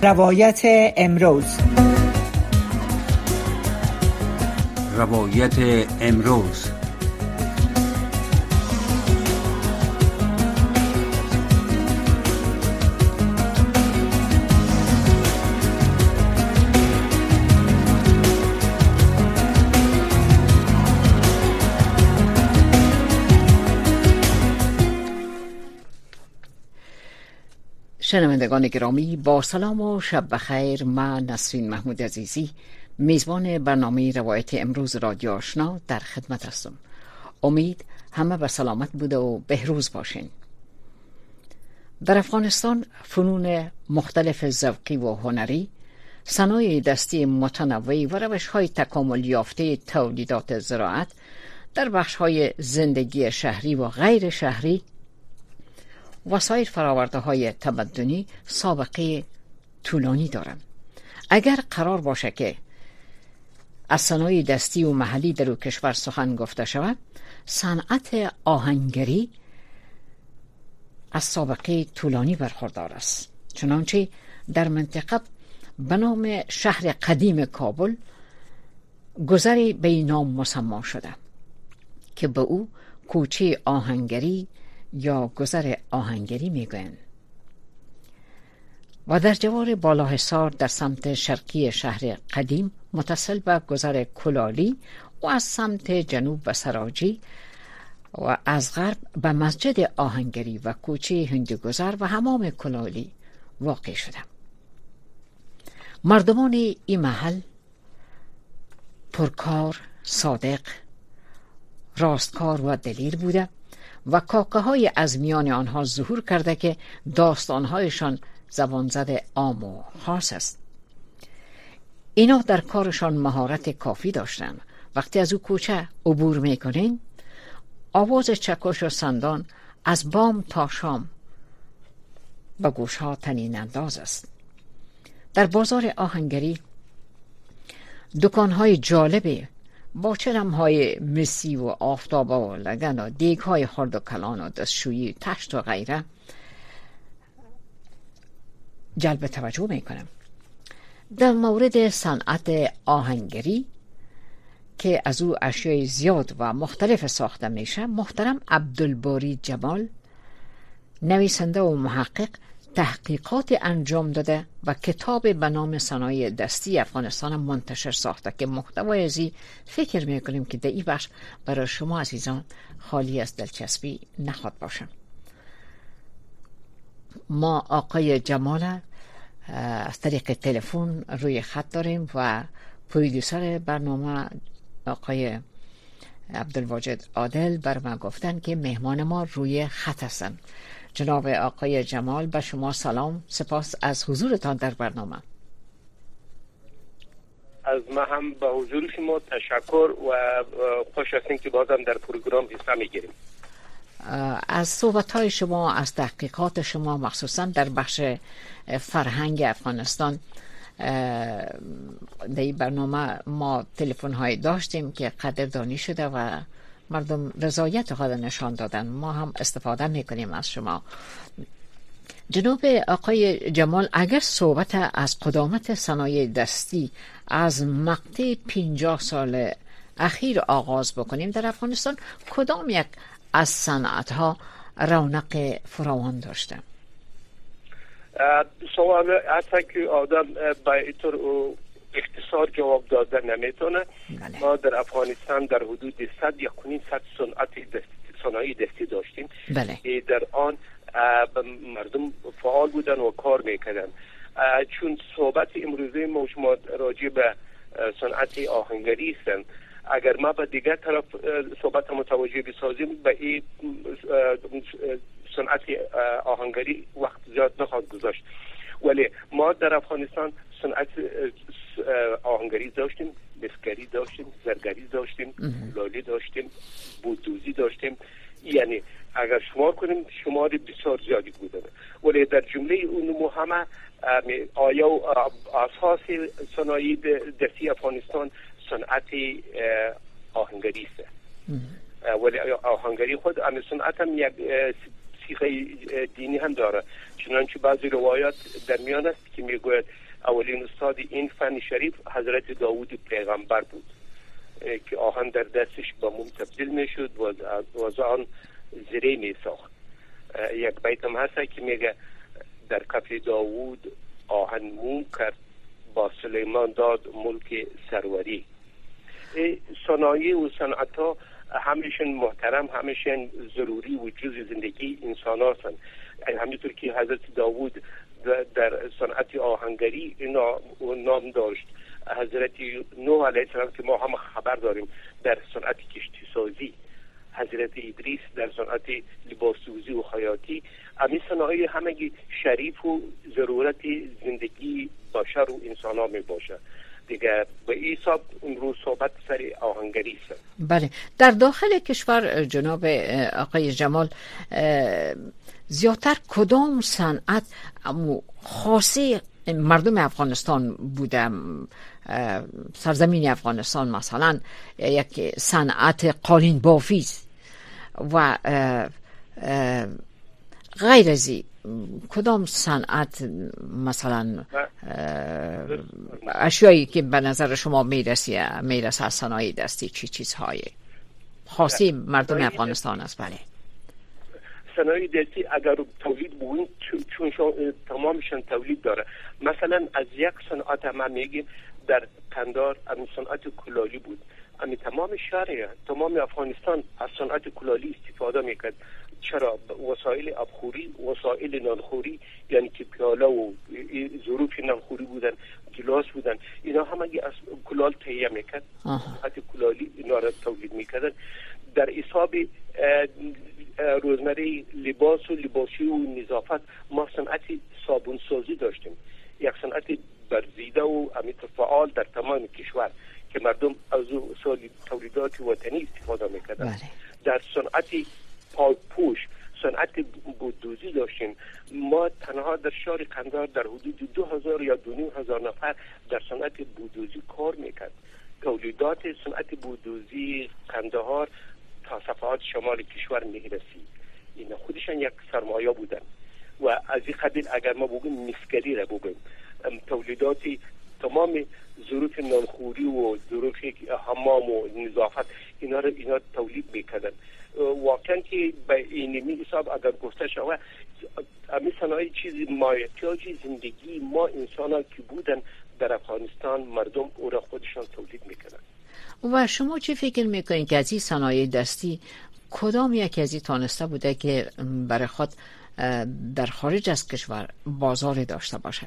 روایت امروز. روایت امروز. شنوندگان گرامی، با سلام و شب بخیر. من نسرین محمود عزیزی، میزبان برنامه روایت امروز رادیو آشنا در خدمت هستم. امید همه به سلامت بوده و بهروز باشین. در افغانستان فنون مختلف ذوقی و هنری، صنایع دستی متنوعی و روش‌های تکامل یافته تولیدات زراعت در بخش‌های زندگی شهری و غیر شهری و سایر فرآورده‌های تمدنی سابقه طولانی دارند. اگر قرار باشه که از صنایع دستی و محلی در کشور سخن گفته شود، صنعت آهنگری از سابقه طولانی برخوردار است. چنانچه در منطقه به نام شهر قدیم کابل گذری به این نام مسما شده که به او کوچه آهنگری یا گذر آهنگری میگویند و در جوار بالاحصار در سمت شرقی شهر قدیم متصل به گذر کلالی و از سمت جنوب به سراجی و از غرب به مسجد آهنگری و کوچه هندوگذر و حمام کلالی واقع شده. مردمان این محل پرکار، صادق، راستکار و دلیر بوده و کاکه های از میان آنها ظهور کرده که داستانهایشان زبان زده عام و خاص است. اینا در کارشان مهارت کافی داشتند. وقتی از او کوچه عبور میکنین، آواز چکش و سندان از بام تا شام به گوشها طنین انداز است. در بازار آهنگری دکانهای جالبه با چرم‌های مسی و آفتاب و لگن و دیگ‌های خرد و کلان و دستشویی، تشت و غیره جلب توجه میکنم. در مورد صنعت آهنگری که از او اشیای زیاد و مختلف ساخته میشه، محترم عبدالباری جمال، نویسنده و محقق، تحقیقات انجام داده و کتاب به نام صنایع دستی افغانستان منتشر ساخته که محتوای ازی فکر میکنیم که در این بخش برای شما عزیزان خالی از دلچسپی نخواد باشه. ما آقای جمال از طریق تلفن روی خط داریم و پرودیوسر برنامه آقای عبدالواجد عادل بر ما گفتن که مهمان ما روی خط هستن. جناب آقای جمال، به شما سلام، سپاس از حضورتان در برنامه. از ما هم به حضور شما تشکر و خوش هستیم که بازم در پروگرام حصه میگیریم. از صحبت‌های شما، از تحقیقات شما مخصوصا در بخش فرهنگ افغانستان در این برنامه ما تلفن‌های داشتیم که قدردانی شده و مردم رضایت خود نشان دادن. ما هم استفاده میکنیم از شما. جناب آقای جمال، اگر صحبت از قدامت صنایع دستی از مقطع 50 سال اخیر آغاز بکنیم، در افغانستان کدام یک از صنعت‌ها رونق فراوان داشته؟ سوال هست که آدم با اینطور اختصار جواب دادن نمیتونه. بله. ما در افغانستان در حدود 100 یا 100 صنایع دستی داشتیم. بله. در آن مردم فعال بودن و کار میکردن. چون صحبت امروزه ما شما راجع به صنعت آهنگری هستن، اگر ما به دیگر طرف صحبت متوجه بسازیم، به این صنعت آهنگری وقت زیاد نخواهد گذاشت. ولی ما در افغانستان صنعت آهنگری داشتیم، مسگری داشتیم، زرگری داشتیم، لالی داشتیم، بودوزی داشتیم. یعنی اگر شمار کنیم شمار بسیار زیادی بوده. ولی در جمله اون همه آیا اساس صنایع دستی افغانستان صنعت آهنگری است. ولی آهنگری خود صنعت هم یک صیغه دینی هم داره. چنانچه بعضی روایات در میان است که میگوید اولین استاد این فن شریف حضرت داوود پیغمبر بود که آهن در دستش به موم تبدیل میشد و از آن زره میساخت. یک بیت هم هست که میگه در کف داوود آهن موم کرد، با سلیمان داد ملک سروری. صنایع و صنعت ها همیشون محترم، همیشون ضروری و جزء زندگی انسان هستند. همینطور که حضرت داوود در صنعت آهنگری نام داشت، حضرت نوح علیه السلام که ما هم خبر داریم در صنعت کشتی سازی، حضرت ادریس در صنعت لباس سوزی و خیاطی. همین صنایع همگی شریف و ضرورت زندگی بشر و انسان ها می باشه دیگه. به این حساب امروز صحبت سر آهنگری است. بله، در داخل کشور جناب آقای جمال زیادتر کدام صنعت خاصی مردم افغانستان بوده؟ سرزمین افغانستان مثلا یک صنعت قالین بافی و غیر از کدام صنعت مثلا اشیایی که به نظر شما میرسه از صنایع دستی چی چیزهای خاصی مردم افغانستان است؟ بله، صنایع دستی اگر تولید بودن چون تمامشان تولید داره. مثلا از یک صنعت ما میگیم در قندار همین صنعت کلالی بود. همین تمام شهر تمام افغانستان از صنعت کلالی استفاده میکرد. چرا؟ وسایل آبخوری، وسایل نانخوری، یعنی که پیاله و ظروف نانخوری بودن، گلاس بودن، اینا همگی از کلال تهیه میکرد. صنعت کلالی اینا را تولید میکردن. در حساب روزمره لباس و لباسی و نظافت ما صنعت صابون سازی داشتیم، یک صنعت برزیده و امیت فعال در تمام کشور که مردم از تولیدات وطنی استفاده میکردن. در صنعت پاکپوش، صنعت بودوزی داشتیم. ما تنها در شهر قندار در حدود 2000 یا 2500 نفر در صنعت بودوزی کار میکرد. تولیدات صنعت بودوزی قندهار تا صفحات شمال کشور میرسید. این خودشان یک سرمایه بودن. و از این قبیل اگر ما بگیم مسکری را بگیم، تولیدات تمام ظروف نانخوری و ظروف حمام و نظافت اینا تولید میکردن. واقعا که به اینمی حساب اگر گفته شود همین صنایع چیزی مایحتاج زندگی ما انسان ها که بودن در افغانستان مردم او را خودشان تولید میکردن. و شما چی فکر میکنید که از این صنایع دستی کدام یکی از این تانسته بوده که برای خود در خارج از کشور بازار داشته باشه؟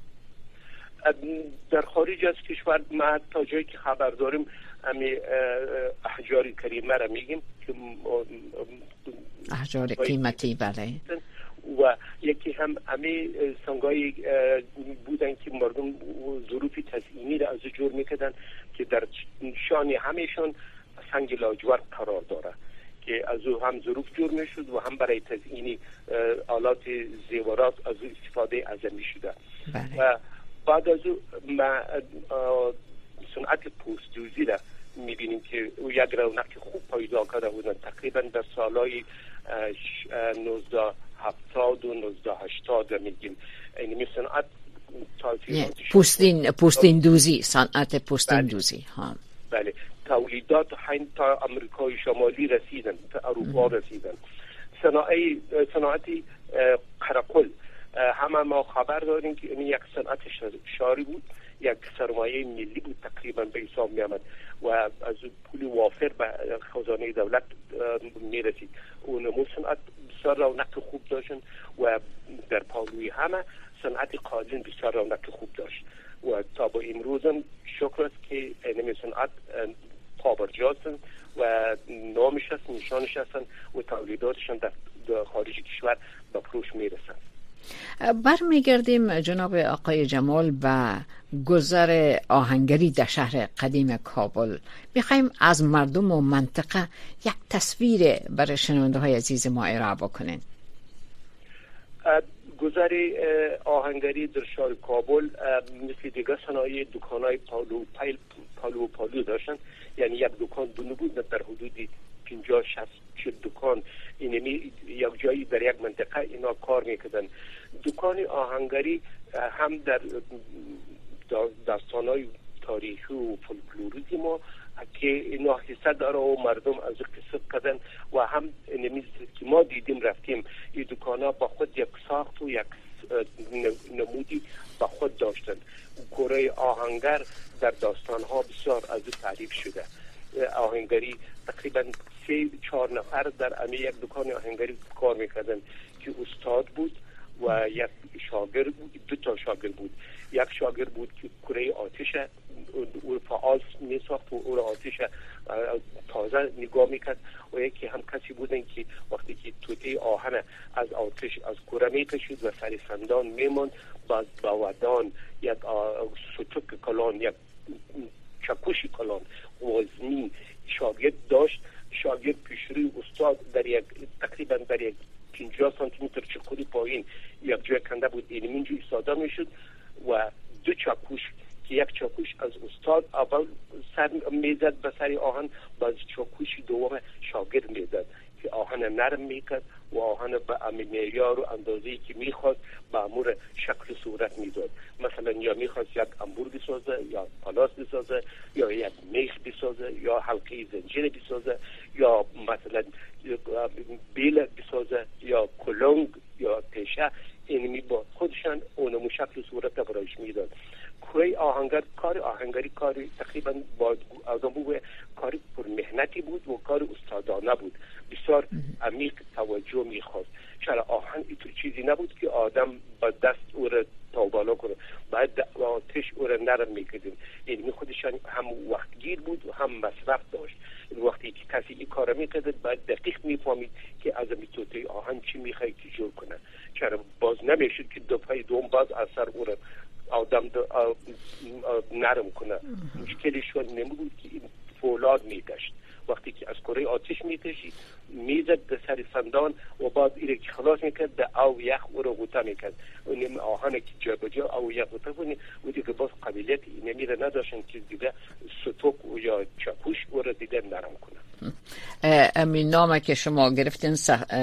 در خارج از کشور ما تا جایی که خبر داریم همین احجار کریمه را میگیم که احجار قیمتی. بله. و یکی هم همین سنگای بودن که مردم ظروف تزئینی را از جور میکردن که در شان همیشون سنگ لاجورد قرار داره که از او هم ظروف جور میشد و هم برای تزئینی آلات زیورات از او استفاده ازمی شده. بله. و بعد از او صنعت پوستدوزی را میبینیم که او یک رونق خوب پیدا کرده بودن. تقریبا در سالهای 1970 و 1980 میگیم این صنعت پوستین دوزی، صنعت پوستین دوزی. ها. بله، تولیدات حین تا امریکای شمالی رسیدن، تا اروپا رسیدن. صنعت قرقل همه ما خبر داریم که این یک صنعت شاری بود، یک سرمایه ملی بود تقریبا به حساب می آمد و از پول وافر به خزانه دولت می رسید. اون نمو صنعت بسیار رونق خوب داشتن و در پالوی همه صنعت قالین بسیار رونق خوب داشت و تا با امروز هم شکر است که این صنعت پابرجاستن و نامش هست، نشانش هستن و تولیداتشان در خارج کشور به فروش می رسند. برمیگردیم جناب آقای جمال به گذر آهنگری در شهر قدیم کابل. میخوایم از مردم و منطقه یک تصویر برای شنونده های عزیز ما ارائه بکنین. گذر آهنگری در شهر کابل مثل دیگر صنایع دکانهای پالو داشتن. یعنی یک دکان دونه بود در حدود 50-60 دکان اینمی یک جایی در یک منطقه اینا کار میکردن. دکان آهنگری هم در داستانهای تاریخی و فولکلوریزی ما که اینا حصه داره و مردم از قصه کردن و هم اینمی که ما دیدیم رفتیم این دکانا با خود یک ساخت و یک نمودی با خود داشتن. کره آهنگر در داستانها بسیار از تعریف شده. آهنگری تقریبا 3-4 نفر در امی یک دکان آهنگری کار میکردن که استاد بود و یک شاگرد بود، 2 شاگرد بود. یک شاگرد بود که کره آتش او فعال میساخت و او آتش تازه نگاه میکرد و یکی هم کسی بودن که وقتی که توته آهن از آتش از کره میکشید و سر سندان میموند با ودان یک ستوک کلان، یک چکوش کلان وزنی شاگرد داشت. شاگرد پیشروی استاد در یک تقریبا در یک 50 سانتی متر چکوری پایین یک جای کنده بود، اینجا ایستاده میشد و 2 چکوش که یک چکوش از استاد اول سر میزد به سر آهن، باز چکوش دوم شاگرد میزد که آهن نرم میکرد و آهن به معیار و اندازه‌ای که میخواست به امور شکل و صورت میداد. مثلا یا میخواست یک انبور بسازه یا پلاس بسازه یا یک میخ بسازه یا حلقه زنجیر بسازه یا مثلا بیل بسازه یا کلنگ یا تشه، اینمی با خودشان اونمو شکل و صورت برایش میداد. کره آهنگر کار آهنگری کار تقریبا با آدم بود، کار پر مهنتی بود و کار استادانه بود، بسیار عمیق توجه میخواست. چرا آهن اینطور چیزی نبود که آدم با دست او را تا بالا کنه، باید آتش او را نرم میکردیم. این خودشان هم وقتگیر بود و هم مصرف داشت. وقتی که کسی این کار میکرد باید دقیق میفهمید که از توته آهن چی میخواد که جور کنه. چرا باز نمیشد که دفعه دوم باز اثر او را آدم نرم کنه. مشکلشون نمیبود که این فولاد میگشت. وقتی که از کره آتش میکشید میزد به سر سندان و بعد ایره که خلاص میکرد به او یخ او رو غوطه میکرد. اونم آهنه که جا بجا او یخ غوطه کنی و دیگه باز قابلیت اینمیره نداشتن که دیگه ستوک یا چکوش او رو دیگه نرم کنه. امین نامه که شما گرفتین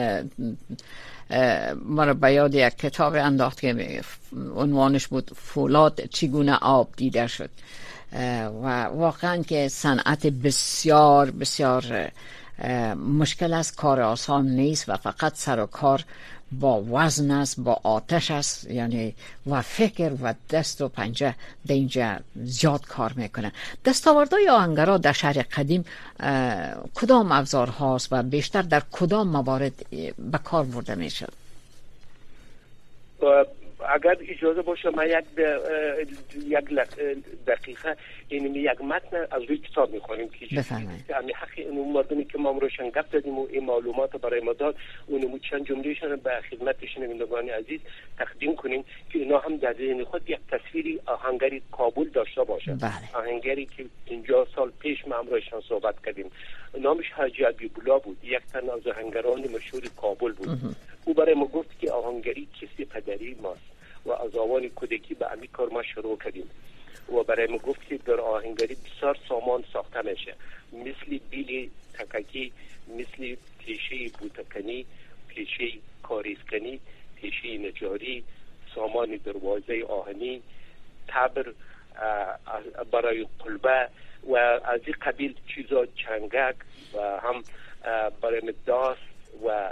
ما رو به یاد یک کتاب انداخت که عنوانش بود فولاد چگونه آب دیده شد و واقعا که صنعت بسیار بسیار مشکل است، کار آسان نیست و فقط سر و کار با وزن است، با آتش است، یعنی و فکر و دست و پنجه در اینجا زیاد کار میکنه. دستاوردهای آهنگرها در شهر قدیم کدام ابزار هاست و بیشتر در کدام موارد به کار برده میشد؟ اگر اجازه باشه من یک دقیقه یک متن از روی کتاب میخوانیم که همین حقی اون مردمی که ما روشن گپ زدیم و این معلومات برای ما داد اونمو چند جملهشون به خدمت شنوندگان عزیز تقدیم کنیم که اینا هم در ذهن خود یک تصویری آهنگری کابل داشته باشه. آهنگری که 50 سال پیش ما هم روشن صحبت کردیم، نامش حاجی عبیبولا بود، یک تن از آهنگران مشهور کابل بود. او برای ما گفت که آهنگری کسی پدری ماست و از آوان کودکی به امی کار ما شروع کردیم و برای ما گفت که در آهنگری بسیار سامان ساخته میشه، مثل بیل تککی، مثل تیشه بوتکنی، تیشه کاریسکنی، تیشه نجاری، سامان دروازه آهنی، تبر برای قلبه و از این قبیل چیزا، چنگک و هم برای مداس و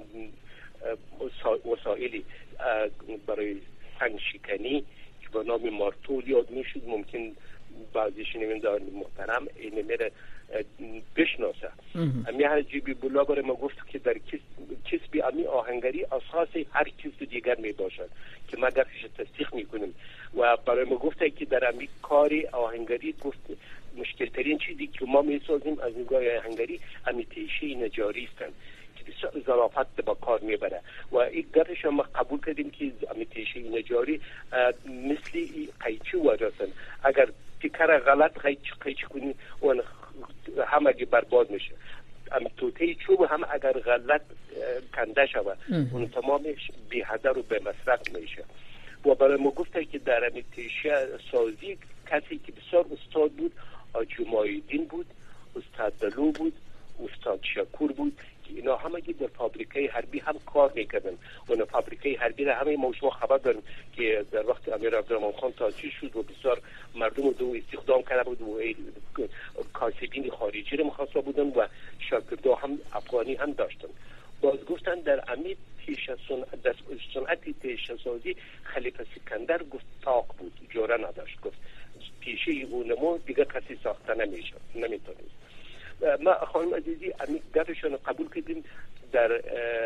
وسایلی برای سنگ شکنی که به نام مارتول یاد میشد. ممکن بعضی شنوندگان محترم این میره بشناسه. امی حاجی عبیبولا برای ما گفت که در کسب امی آهنگری اساس هر کسب دیگر می باشد که ما درش تصدیق میکنیم و برای ما گفته که در امی کاری آهنگری گفت مشکل ترین چیزی که ما میسازیم از نگاه آهنگری امی تیشه نجاری هستند که ظرافت به کار میبره و این گرش ما قبول کردیم که امی تیشه نجاری مثل قیچی وجهتن، اگر تکر غلط قیچی کنی اون هم اگه برباد میشه. امی توته چوب هم اگر غلط کنده شود اون تمامش بی هدر و به مصرف میشه. و برای ما گفته که در امی تیشه سازی کسی که بسیار استاد بود آجی مایدین بود، استاد دلو بود، استاد شکور بود که اینا همه در فابریکه حربی هم کار میکردن و اینا فابریکه حربی را همه ما شما خبر داریم که در وقت امیر عبدالرحمن خان تاسیس شد و بسیار مردم رو استخدام کرده بود و کاسبین خارجی رو مخاطب بودن و شاگردا هم افغانی هم داشتن. باز گفتن در امید صنعت تیشه سازی خلیفه سکندر گفت طاق بود، جوره نداشت، گفت تیشه اونمو دیگه کسی ساخته نمیتونست. ما خانم عزیزی امی گرشان قبول کردیم در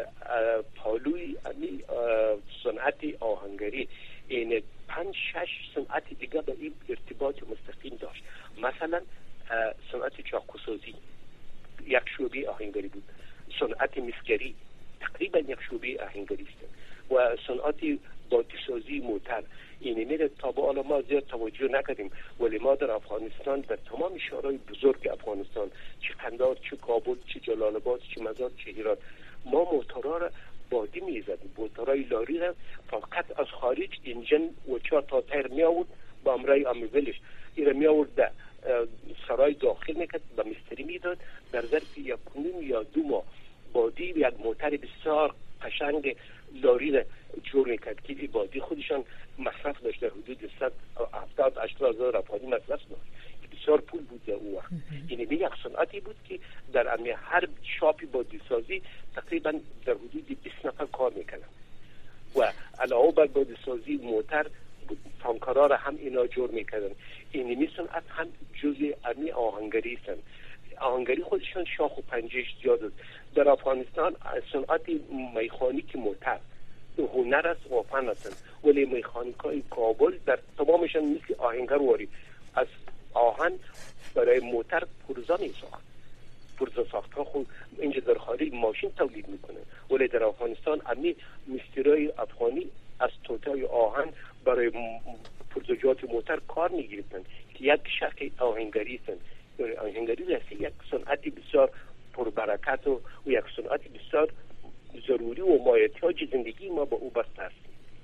پالوی امی صنعت آهنگری این 5-6 صنعت دیگه به این ارتباط مستقیم داشت. مثلا صنعت چاقوسازی یک شعبه آهنگری بود، صنعت مسگری تقریبا یک شعبه آهنگری است و صنعت بادیسازی موتر. این میره تا به حالا ما زیاد توجه نکردیم ولی ما در افغانستان در تمام شهرهای بزرگ افغانستان، چه قندهار، چه کابل، چه جلال آباد، چه مزار، چه هرات، ما موتورها را بادی میزدیم. موتورهای لاری را فقط از خارج انجن و 4 تا تایر می آورد با امرای آمیولش این را می آورد سرای داخل میکرد به مستری میداد. در ظرف 1.5 یا 2 ماه بادی یک موتر بسیار قشنگ لاری را جور میکرد که این بادی خودشان مصرف داشت در حدود 170-80 هزار افغانی مصرف داشت. بسیار پول بود در اون وقت. یعنی یک صنعتی بود که در هر شاپی بادی سازی تقریبا در حدود 20 نفر کار میکنن و علاوه بر بادی سازی موتر تانکارا را هم اینا جور میکردن. این صنعت هم جزء امی آهنگری هستن. آهنگری خودشان شاخ و پنجهش زیاد است. در افغانستان صنعت میخانیک موتر هنر است و فن هستند ولی میخانیکای کابل در تمامشان مثل آهنگر واری از آهن برای موتر پرزا میساخت. پرزا ساخت ها خود اینجا در خارج ماشین تولید میکنه ولی در افغانستان امی مسترای افغانی از توتای آهن برای پرزاجات موتر کار میگیرن که یک شکل آهنگری هستند. آهنگری است یک صنعتی بسیار پربرکت و یک صنعتی بسیار ضروری و مایحتاج زندگی ما با او بسته است.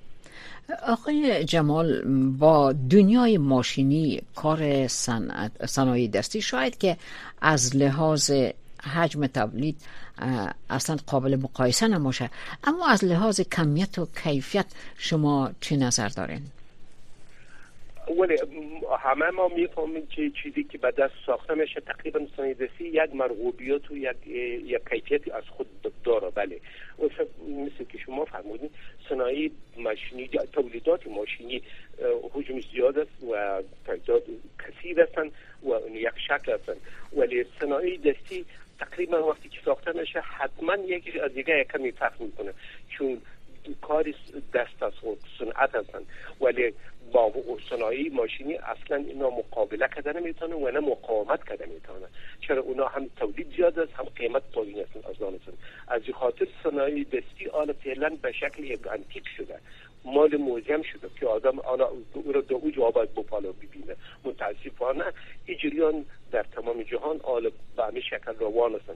آقای جمال، با دنیای ماشینی کار صنایع دستی شاید که از لحاظ حجم تولید اصلا قابل مقایسه نباشه، اما از لحاظ کمیت و کیفیت شما چه نظر دارین؟ ولی همه ما میفهمیم که چیزی که به دست ساخته میشه تقریبا صنایع دستی یک مرغوبیت و یک کیفیتی از خود داره. بله مثل که شما فرمودین صنایع ماشینی تولیدات ماشینی حجم زیاد است و تعداد کثیر هستند و یک شکل هستند ولی صنایع دستی تقریبا وقتی که ساخته میشه حتما یکی از دیگه کمی فرق میکنه چون کاری دست از خود صنعت هستند ولی با صنایع ماشینی اصلا اینا مقابله کرده نمیتونه و نه مقاومت کرده نمیتونه. چرا اونا هم تولید زیاد است هم قیمت پایین است از آنشون. از این خاطر صنایع دستی آن فعلا به شکل یک انتیک شده، مال موزیم شده که آدم آن رو دو جواب بپالا ببینه. متاسفانه این جریان در تمام جهان آل به همین شکل روان هستند.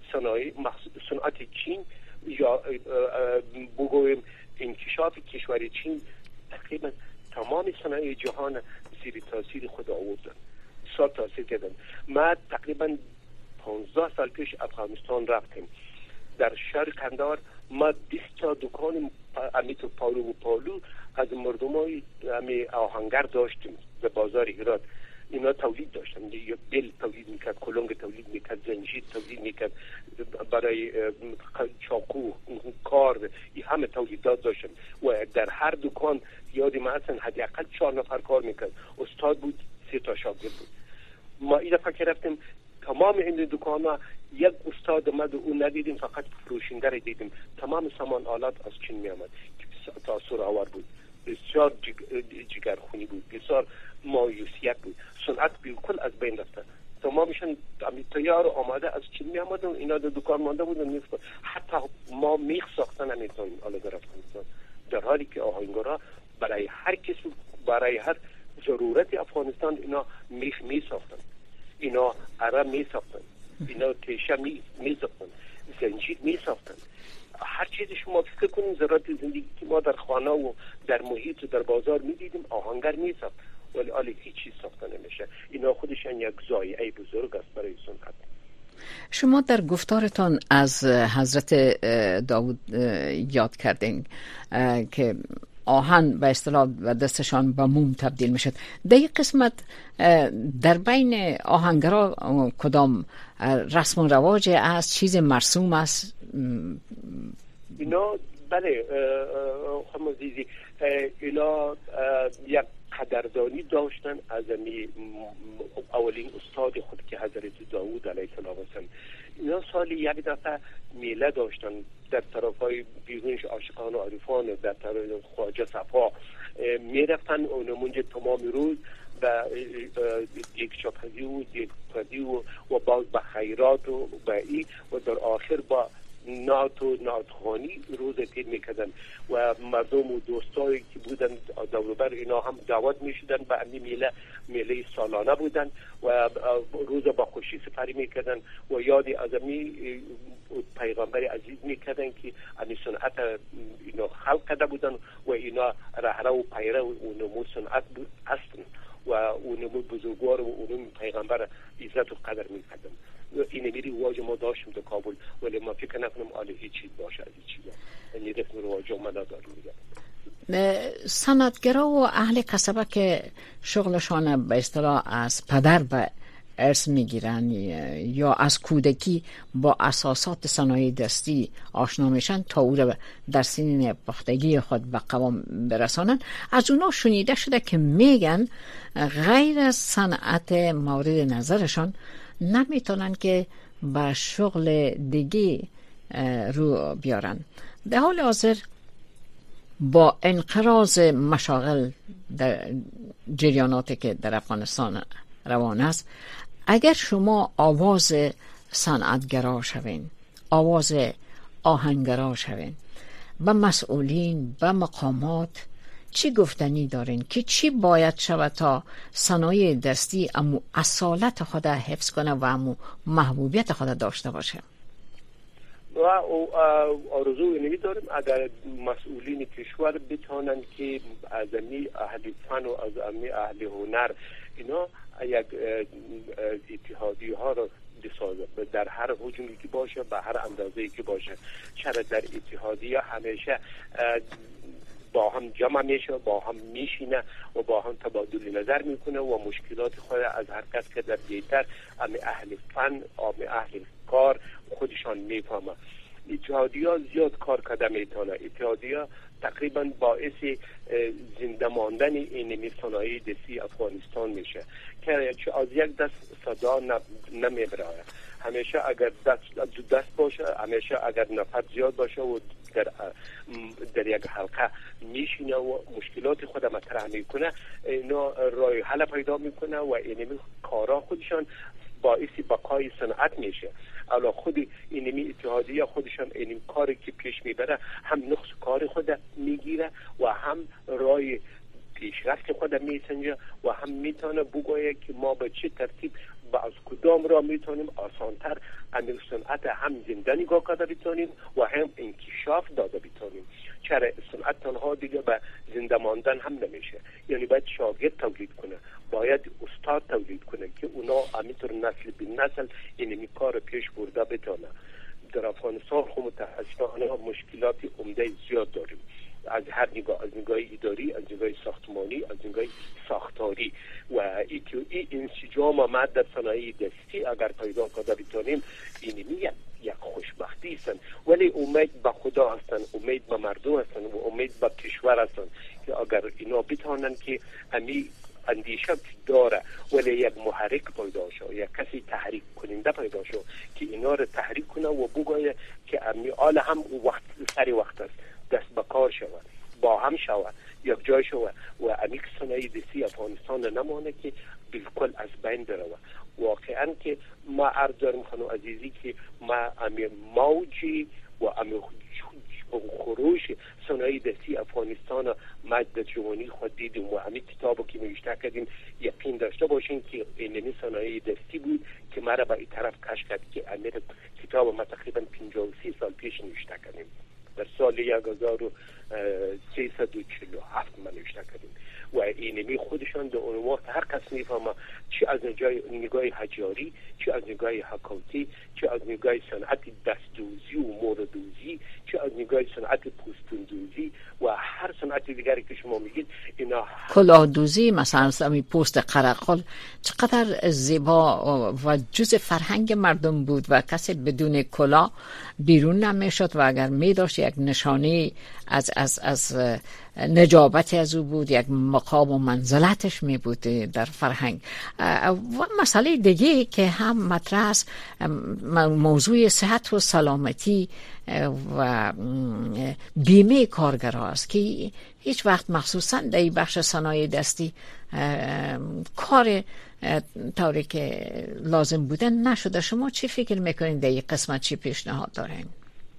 صنعت چین یا بگویم انکشاف کشور چین تقریبا تمام صنایع جهان زیر تاثیر خود آوردن، بسیار تاثیر کردن. ما تقریبا 15 سال پیش افغانستان رفتیم. در شهر قندهار ما 20 تا دکان امیتو پالو از مردمای آهنگر داشتیم در بازار هرات. اینا تولید داشتن، بل تولید میکرد، کلنگ تولید میکرد، زنجیر تولید میکرد، برای چاقو کار این همه تولیدات داشتن و در هر دکان یادی ما اصلا حداقل 4 نفر کار میکرد. استاد بود، 3 تا شاگرد بود. ما این دفعه که رفتیم تمام این دکان ها یک استاد اومد و اون ندیدیم، فقط فروشنده رو دیدیم. تمام سامان آلات از چین می آمد که تاثیر آور بود، بسیار جگرخونی بود، بسیار مایوسیت بود. صنعت بالکل از بین رفته. تمامشون تیار آماده از چین می آمدن، اینا در دکان مانده بودن. حتی ما میخ ساختن نمیتونیم حالا در افغانستان، در حالی که آهنگرها برای هر کسی، برای هر ضرورت افغانستان اینا میخ می ساختن، اینا عرب می ساختن، اینا تیشه می ساختن، زنجیر می ساختن. هر چیزی شما فکر کنیم ضرورت زندگی که ما در خانه و در محیط و در بازار می دیدیم آهنگر می ساخت، ولی حالا هیچ چیز ساخته نمیشه. اینا خودشان یک ضایعه بزرگ است برای صنعت. شما در گفتارتان از حضرت داوود یاد کردین که آهن به اصطلاح و دستشان به موم تبدیل میشد. در این قسمت در بین آهنگرا کدام رسم و رواج است، چیز مرسوم است؟ اینا بله خانم عزیزی، اینا یک قدردانی داشتن از اولین استاد خود که حضرت داوود علیه السلام هستند. اینا سالی یک دفعه میله داشتن در طرفای بیرونش عاشقان و عارفان، در طرف خواجه صفا میرفتن اونمونجا تمام روز و یک شاپزی و یک پردی و باز به خیرات و به ای و در آخر با نعت و نعتخوانی روز تیر میکردن و مردم و دوستایی که بودن دوربر اینا هم دعوت میشدن به امی میله سالانه بودن و روز با خوشی سپری میکردن و یادی از امی پیغمبر عزیز میکردن که امی صنعت اینا خلق کرده بودن و اینا رهره و پیره و نمو صنعت هستن و اونمو بزرگوار و اونم پیغمبر عزت و قدر میکردن. این میری رواج ما داشتیم در کابل، ولی ما فکر نکنم آله هیچ چیز باشه از این چیزا. این رسم رواج ما نداریم دیگه. صنعتگرا و اهل کسبه که شغلشان به اصطلاح از پدر به ارث میگیرن یا از کودکی با اساسات صنایع دستی آشنا میشن تا او را در سنین پختگی خود به قوام برسانن، از اونا شنیده شده که میگن غیر از صنعت مورد نظرشان نمیتونن که به شغل دیگه رو بیارن. در حال حاضر با انقراض مشاغل در جریاناتی که در افغانستان روان است، اگر شما آواز صنعتگرا شوین، آواز آهنگرا شوین، به مسئولین، به مقامات چی گفتنی دارین که چی باید شود تا صنایع دستی امو اصالت خود حفظ کنه و امو محبوبیت خود داشته باشه؟ و آرزو اینمی داریم اگر مسئولین کشور بتانند که از امی اهل فن و از امی اهل هنر اینا یک اتحادی ها را بسازه در هر حجمی که باشه، به هر اندازه‌ای که باشه. چرا در اتحادیه همیشه با هم جمع میشه، با هم میشینه و با هم تبادل نظر میکنه و مشکلات خود از هر کس که در دیتر اهل فن، اهل کار خودشان میفهمه. اتحادیه زیاد کار کرده میتونه. اتحادیه تقریبا باعث زنده ماندن این صنایع دستی افغانستان میشه که از یک دست صدا نمیبره. همیشه اگر دست باشه، همیشه اگر نفر زیاد باشه و در یک حلقه میشینه و مشکلات خود مطرح میکنه، اینا راه حل پیدا میکنه و اینمی کارا خودشان باعث بقای صنعت میشه. الا خود اینمی اتحادیه خودشان این کاری که پیش میبره هم نقص کار خود میگیره و هم راه پیشرفت خود میسنجه و هم میتونه بگویه که ما به چه ترتیب با از کدام را میتونیم آسانتر امیر صنعت هم زنده نگاه کرده بتونیم و هم انکشاف داده بتونیم. چرا صنعت تنها دیگه به زنده ماندن هم نمیشه، یعنی باید شاگرد تولید کنه، باید استاد تولید کنه که اونا همینطور نسل به نسل اینمی کار پیش برده بتونه. در افغانستان خود متاسفانه مشکلات عمده زیاد داریم، از هر نگاه، از نگاه اداری، از نگاه ساختمانی، از نگاه ساختاری و این انسجام ما در صنایع دستی اگر پیدا کرده بتونیم اینمی یک خوشبختی هستن. ولی امید به خدا هستن، امید به مردم هستن و امید به کشور هستن که اگر اینا بتونن که امی اندیشه داره ولی یک محرک پیدا شد، یک کسی تحریک کننده پیدا شد که اینا رو تحریک کنه و بگویه که امی آل هم وقت سری وقت است دست به کار شود، با هم شود، یک جای شود و امی صنایع دستی افغانستان نمانه که بالکل از بین بره. واقعا که ما عرض داریم خانم عزیزی که ما امی موجی و امی خروش صنایع دستی افغانستان ما در جوانی خود دیدیم و همین کتابو که نوشته کردیم یقین داشته باشین که اینمی صنایع دستی بود که ما را به این طرف کشف کرد که امیر کتاب ما تقریبا 53 سال پیش نوشته کردیم، در سال 1347 ما نوشته کردیم و اینمی خودشان در اون وقت هر کس میفهمه چی از نگاه حجاری، چی از نگاه حکاوتی، چی از نگاه صنعت دستدوزی و موردوزی، چی از نگاه صنعت پوستوندوزی و هر صنعت دیگری که شما میگید اینا کلاهدوزی مثلا همین پوست قرقل چقدر زیبا و جزء فرهنگ مردم بود و کسی بدون کلاه بیرون نمیشد و اگر می داشت یک نشانه از نجابتی از او بود، یک مقام و منزلتش می بود در فرهنگ. و مسئله دیگه که هم مطرح است موضوع صحت و سلامتی و بیمه کارگرها است که هیچ وقت مخصوصا در بخش صنایع دستی کار طوری که لازم بودن نشده. شما چی فکر میکنید در این قسمت چی پیشنهاد دارین؟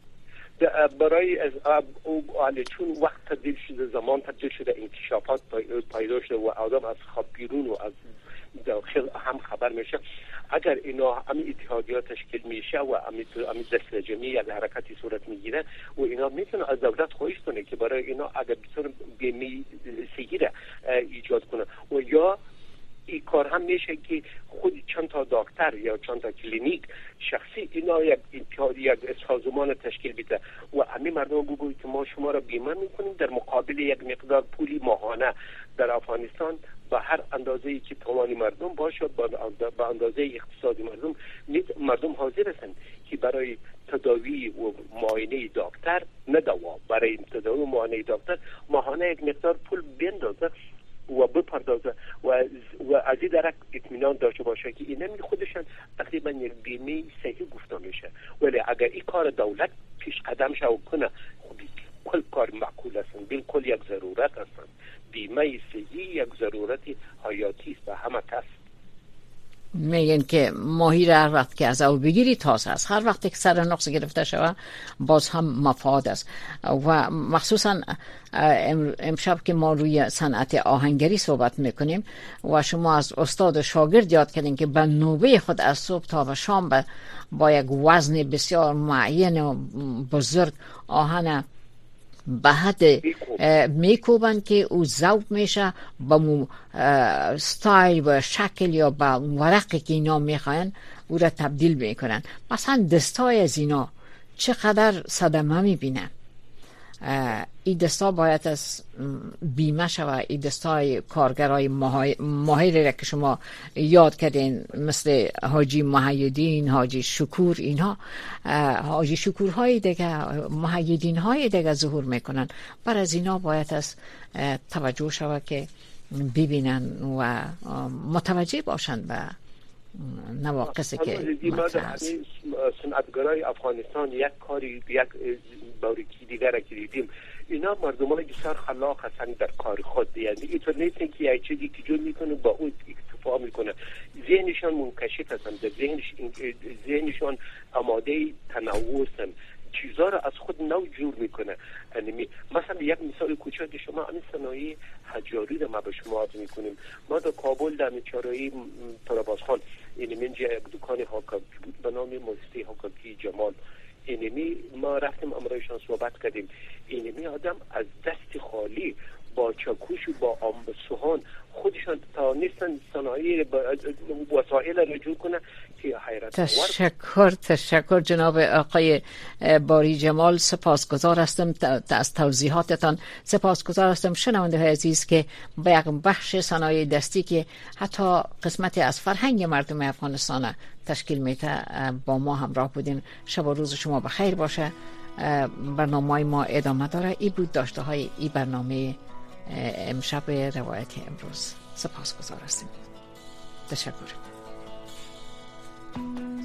برای از چون وقت تبدیل شده، زمان تبدیل شده، انکشافات پیدا شده و آدم از خواب بیرون و از داخل هم خبر میشه. اگر اینا همین اتحادیات تشکیل میشه و همین دست جمعی یک حرکتی صورت میگیره و اینا میتونه از دولت خواهش کنه که برای اینا اگر بتونه بیمه صحی را ایجاد کنه و یا این کار هم میشه که خود چند تا دکتر یا چند تا کلینیک شخصی اینا یک اتحادیه یک سازمان تشکیل بده و همین مردم بگوید که ما شما را بیمه میکنیم در مقابل یک مقدار پولی ماهانه در افغانستان به هر اندازه‌ای که توان مردم باشه، به اندازه اقتصادی مردم حاضر هستند که برای تداوی و معاینه دکتر، نه دوا، برای تداوی و معاینه دکتر ماهانه یک مقدار پول بندازه و بپردازه و از این درک اطمینان داشته باشه که اینا خودشان تقریبا یک بیمه صحی گفته میشه. ولی اگر این کار دولت پیش قدم شو کنه کل کار معقول است، بالکل یک ضرورت است. بیمه صحی یک ضرورت حیاتی است به همه کس. میگن که ماهی را هر وقت که از او بگیری تازه است، هر وقت که سر نقص گرفته شود باز هم مفاد است. و مخصوصا امشب که ما روی صنعت آهنگری صحبت میکنیم و شما از استاد و شاگرد یاد کردین که به نوبه خود از صبح تا و شام با یک وزن بسیار معین و بزرگ آهن به حد میکوبن که او ذوب میشه با مو ستایل و شکل یا با ورقی که اینا میخواین او را تبدیل میکنن. مثلا دستای از اینا چقدر صدمه میبینن. این دستا باید از بیمه شود. این دستای کارگرای ماهر را که شما یاد کردین مثل حاجی محیدین، حاجی شکور، اینها حاجی شکورهای دیگه، محیدین های دیگه ظهور میکنن. بر از اینا باید از توجه شود که ببینن و متوجه باشن به نواقصی که مطرح است. صنعتگرای افغانستان یک کاری یک باریکی دیگر را که دیدیم، اینا مردمان بسیار خلاق هستند در کار خود. یعنی اینطور نیستن که یک چیزی که جور میکنه با اون اکتفا میکنه. ذهنشان منکشف هستند، ذهنشان آماده تنوع هستند، چیزا را از خود نو جور میکنه. یعنی مثلا یک مثال کوچک شما همین صنایع حجاری را ما به شما عرض میکنیم. ما در کابل در چهارراهی طرابازخان اینجا یک دکان حکاکی بود به نام موسسه حکاکی جمال. اینمی ما رفتیم امرایشان صحبت کردیم. اینمی آدم از دست خالی با چاکوش و با سوهان خودشان توانستن صنایع وسایل رجوع کنه که حیرت آور. تشکر جناب آقای باری جمال. سپاسگزار هستم از توضیحاتتان. سپاسگزار هستم شنونده های عزیز که با یک بخش صنایع دستی که حتی قسمتی از فرهنگ مردم افغانستان تشکیل میده با ما همراه بودین. شب و روز شما بخیر باشه. برنامه ما ادامه داره. این بود داشته های این برنامه امشب روایت امروز. سپاسگزار هستیم. تشکر.